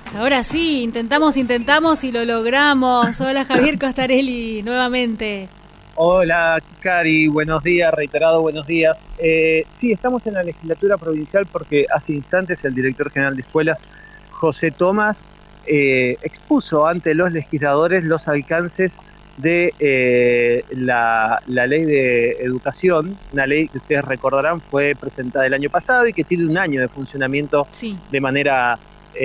Ahora sí, intentamos y lo logramos. Hola Javier Costarelli, nuevamente. Hola, Cari, buenos días, reiterado buenos días. Sí, estamos en la legislatura provincial porque hace instantes el director general de escuelas, José Tomás, expuso ante los legisladores los alcances de la ley de educación, una ley que ustedes recordarán fue presentada el año pasado y que tiene un año de funcionamiento de manera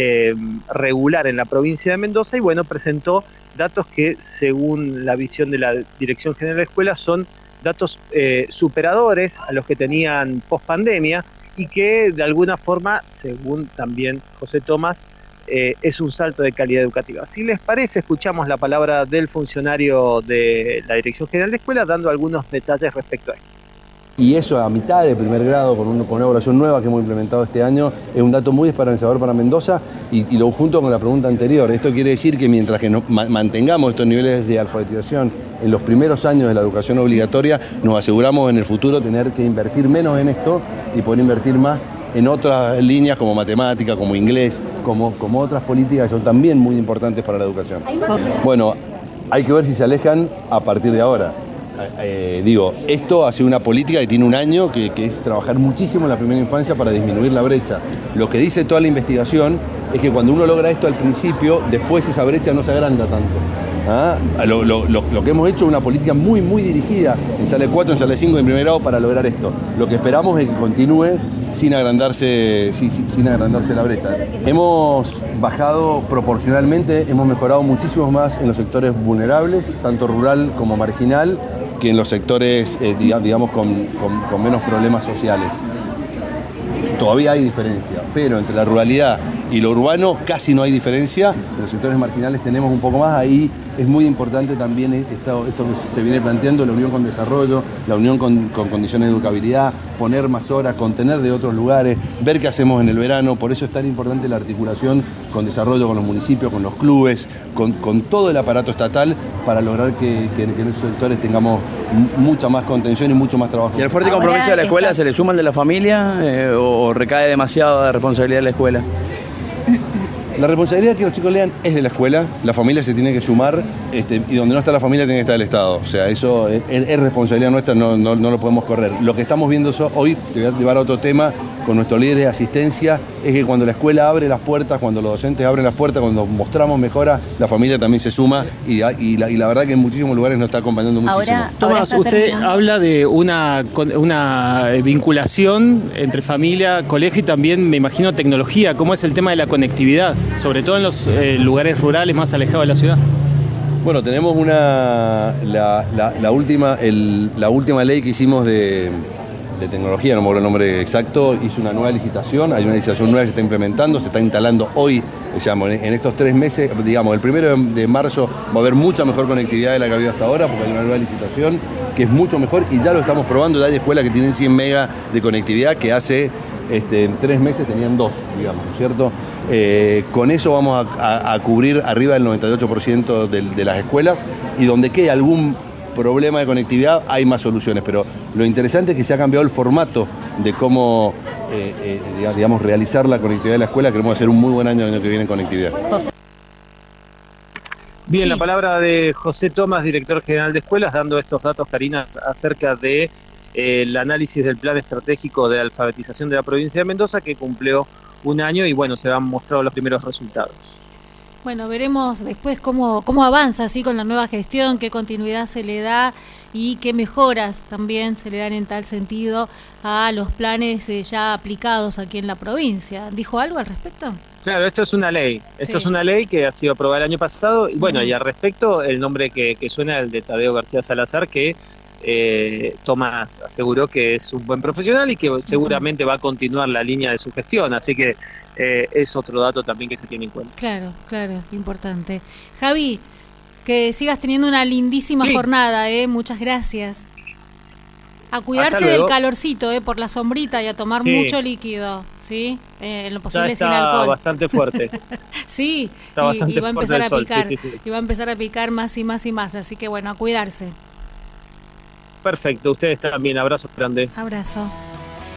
regular en la provincia de Mendoza, y bueno, presentó datos que, según la visión de la Dirección General de Escuelas, son datos superadores a los que tenían post-pandemia y que, de alguna forma, según también José Tomás, es un salto de calidad educativa. Si les parece, escuchamos la palabra del funcionario de la Dirección General de Escuelas dando algunos detalles respecto a esto. Y eso a mitad de primer grado, con una evaluación nueva que hemos implementado este año, es un dato muy esperanzador para Mendoza, y lo junto con la pregunta anterior. Esto quiere decir que mientras que mantengamos estos niveles de alfabetización en los primeros años de la educación obligatoria, nos aseguramos en el futuro tener que invertir menos en esto y poder invertir más en otras líneas como matemática, como inglés, como otras políticas que son también muy importantes para la educación. Bueno, hay que ver si se alejan a partir de ahora. Esto ha sido una política que tiene un año, que es trabajar muchísimo en la primera infancia para disminuir la brecha. Lo que dice toda la investigación es que cuando uno logra esto al principio, después esa brecha no se agranda tanto. Lo que hemos hecho es una política muy, muy dirigida en Sala 4, en Sala 5, en primer grado para lograr esto. Lo que esperamos es que continúe sin agrandarse la brecha. Hemos bajado proporcionalmente, hemos mejorado muchísimo más en los sectores vulnerables, tanto rural como marginal, que en los sectores, digamos, con menos problemas sociales. Todavía hay diferencia, pero entre la ruralidad y lo urbano casi no hay diferencia. En los sectores marginales tenemos un poco más. Ahí es muy importante también esto que se viene planteando, la unión con desarrollo, la unión con condiciones de educabilidad, poner más horas, contener de otros lugares, ver qué hacemos en el verano. Por eso es tan importante la articulación con desarrollo, con los municipios, con los clubes, con todo el aparato estatal, para lograr que en esos sectores tengamos mucha más contención y mucho más trabajo. ¿Y el fuerte compromiso de la escuela se le suma el de la familia o recae demasiado de responsabilidad de la escuela? La responsabilidad que los chicos lean es de la escuela, la familia se tiene que sumar, y donde no está la familia tiene que estar el Estado. O sea, eso es responsabilidad nuestra, no lo podemos correr. Lo que estamos viendo hoy, te voy a llevar a otro tema, con nuestros líderes de asistencia, es que cuando la escuela abre las puertas, cuando los docentes abren las puertas, cuando mostramos mejora, la familia también se suma, y la verdad que en muchísimos lugares nos está acompañando muchísimo. Tomás, usted habla de una vinculación entre familia, colegio y también, me imagino, tecnología. ¿Cómo es el tema de la conectividad, sobre todo en los lugares rurales más alejados de la ciudad? Bueno, tenemos la última ley que hicimos de tecnología, no me acuerdo el nombre exacto, hizo una nueva licitación, hay una licitación nueva que se está implementando, se está instalando hoy, digamos, en estos 3 meses, digamos, el 1 de marzo va a haber mucha mejor conectividad de la que ha habido hasta ahora, porque hay una nueva licitación que es mucho mejor, y ya lo estamos probando. Ya hay escuelas que tienen 100 megas de conectividad que hace en 3 meses tenían 2, digamos, ¿no es cierto? Con eso vamos a cubrir arriba del 98% de las escuelas, y donde quede algún problema de conectividad hay más soluciones, pero lo interesante es que se ha cambiado el formato de cómo digamos, realizar la conectividad de la escuela. Queremos hacer un muy buen año el año que viene en conectividad. Bien, la palabra de José Tomás, director general de escuelas, dando estos datos, Karina, acerca de el análisis del plan estratégico de alfabetización de la provincia de Mendoza, que cumplió un año y bueno, se han mostrado los primeros resultados. Bueno, veremos después cómo avanza así con la nueva gestión, qué continuidad se le da y qué mejoras también se le dan en tal sentido a los planes ya aplicados aquí en la provincia. ¿Dijo algo al respecto? Claro, esto es una ley. Esto es una ley que ha sido aprobada el año pasado. Y bueno, y al respecto, el nombre que suena es el de Tadeo García Salazar, que Tomás aseguró que es un buen profesional y que seguramente va a continuar la línea de su gestión. Así que es otro dato también que se tiene en cuenta. Claro, importante. Javi, que sigas teniendo una lindísima jornada, muchas gracias. A cuidarse del calorcito, por la sombrita, y a tomar mucho líquido, ¿sí? En lo posible sin alcohol. Está bastante fuerte. Sí, y va a empezar a picar. Y va a empezar a picar más y más y más, así que bueno, a cuidarse. Perfecto, ustedes también. Abrazo grande. Abrazo.